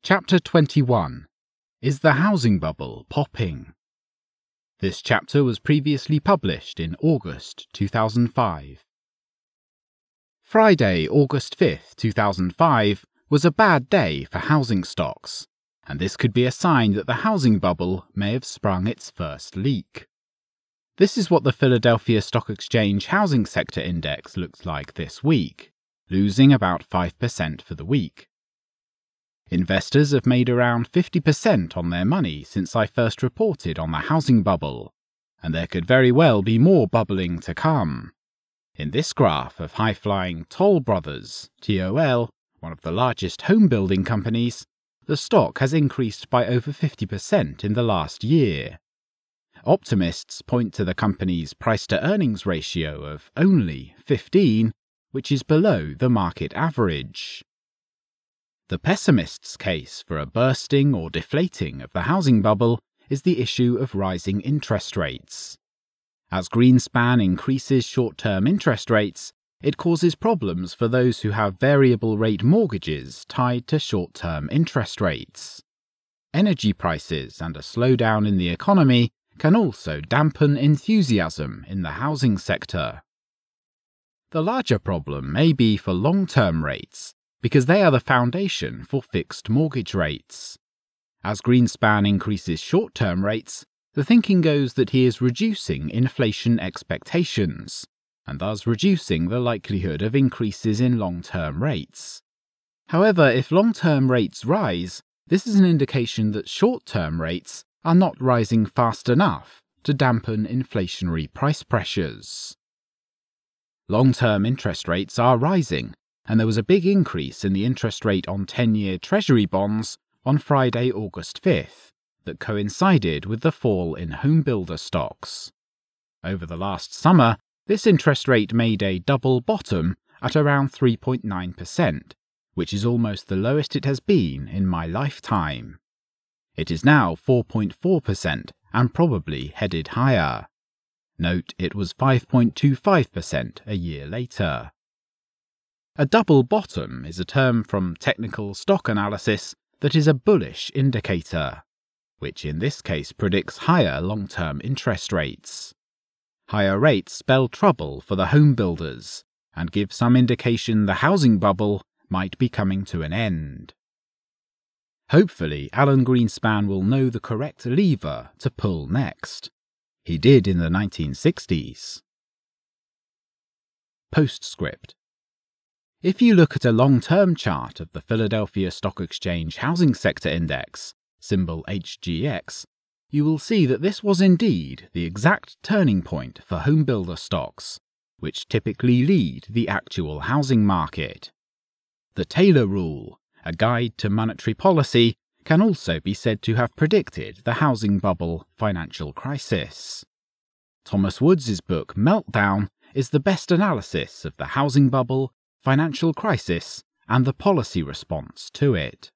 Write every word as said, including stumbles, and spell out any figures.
Chapter twenty-one. Is the Housing Bubble Popping? This chapter was previously published in August two thousand five. Friday, August fifth, two thousand five, was a bad day for housing stocks, and this could be a sign that the housing bubble may have sprung its first leak. This is what the Philadelphia Stock Exchange Housing Sector Index looks like this week, losing about five percent for the week. Investors have made around fifty percent on their money since I first reported on the housing bubble, and there could very well be more bubbling to come. In this graph of high-flying Toll Brothers, T O L, one of the largest home building companies, the stock has increased by over fifty percent in the last year. Optimists point to the company's price-to-earnings ratio of only fifteen, which is below the market average. The pessimists' case for a bursting or deflating of the housing bubble is the issue of rising interest rates. As Greenspan increases short-term interest rates, it causes problems for those who have variable-rate mortgages tied to short-term interest rates. Energy prices and a slowdown in the economy can also dampen enthusiasm in the housing sector. The larger problem may be for long-term rates, because they are the foundation for fixed mortgage rates. As Greenspan increases short-term rates, the thinking goes that he is reducing inflation expectations, and thus reducing the likelihood of increases in long-term rates. However, if long-term rates rise, this is an indication that short-term rates are not rising fast enough to dampen inflationary price pressures. Long-term interest rates are rising, and there was a big increase in the interest rate on ten-year Treasury bonds on Friday, August fifth, that coincided with the fall in home builder stocks. Over the last summer, this interest rate made a double bottom at around three point nine percent, which is almost the lowest it has been in my lifetime. It is now four point four percent and probably headed higher. Note it was five point two five percent a year later. A double bottom is a term from technical stock analysis that is a bullish indicator, which in this case predicts higher long-term interest rates. Higher rates spell trouble for the home builders and give some indication the housing bubble might be coming to an end. Hopefully, Alan Greenspan will know the correct lever to pull next. He did in the nineteen sixties. Postscript. If you look at a long-term chart of the Philadelphia Stock Exchange Housing Sector Index, symbol H G X, you will see that this was indeed the exact turning point for home builder stocks, which typically lead the actual housing market. The Taylor Rule, a guide to monetary policy, can also be said to have predicted the housing bubble financial crisis. Thomas Woods' book Meltdown is the best analysis of the housing bubble, financial crisis, and the policy response to it.